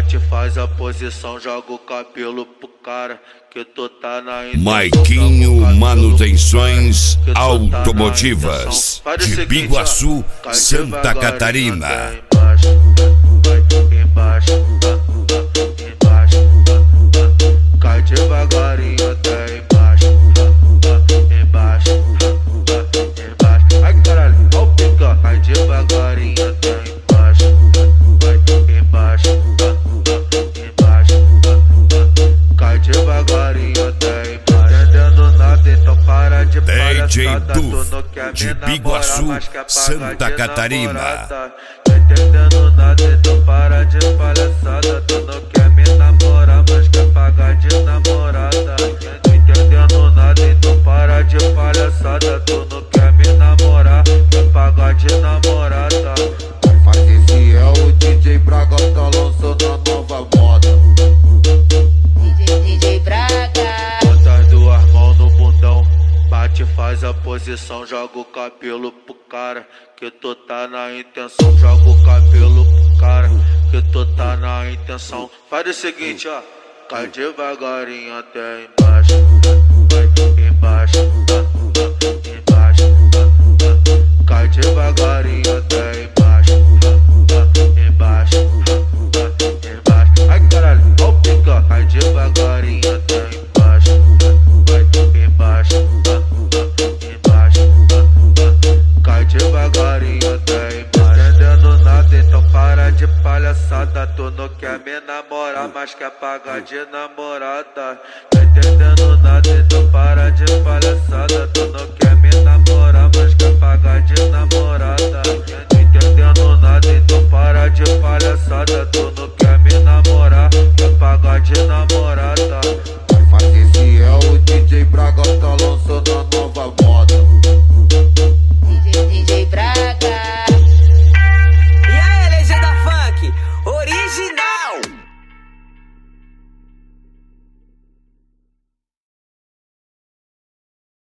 bate, faz a posição, joga o cabelo pro cara, que tu tá na intenção. Maiquinho Manutenções Automotivas de Biguaçu, Santa Catarina. Cai devagarinho até embaixo, embaixo, embaixo. Ai caralho, ó o pica. Cai devagarinho até embaixo, embaixo, embaixo. Cai devagarinho até embaixo. Entendendo nada, então para de palhaçada. Tu não quer de me Biguaçu, namorar, mas quer pagar Santa de Catarina. namorada. Entendendo nada, então para de palhaçada. Tu não quer me namorar, mas quer pagar de namorada. Entendendo nada, então para de palhaçada. Tu não quer me namorar, quer pagar de namorada. Mas esse é o DJ Braga, tá lançando a nova moda. DJ Braga. Bota as duas mãos no bundão, bate, faz a posição, joga o cabelo pro cara, que tu tá na intenção. Joga o cabelo pro cara, que tu tá na intenção. Faz o seguinte, ó, cai devagarinho até embaixo, embaixo, embaixo. Cai devagarinho até embaixo, embaixo, embaixo. Ai caralho, ó o pica. Cai devagarinho até embaixo, embaixo, embaixo. Cai devagarinho até embaixo. Entendendo nada, então para de palhaçada. Tu não quer me namorar, mas quer pagar de namorada. Entendendo nada, então para de palhaçada. Tu não quer me namorar, mas quer pagar de namorada. Entendendo nada, então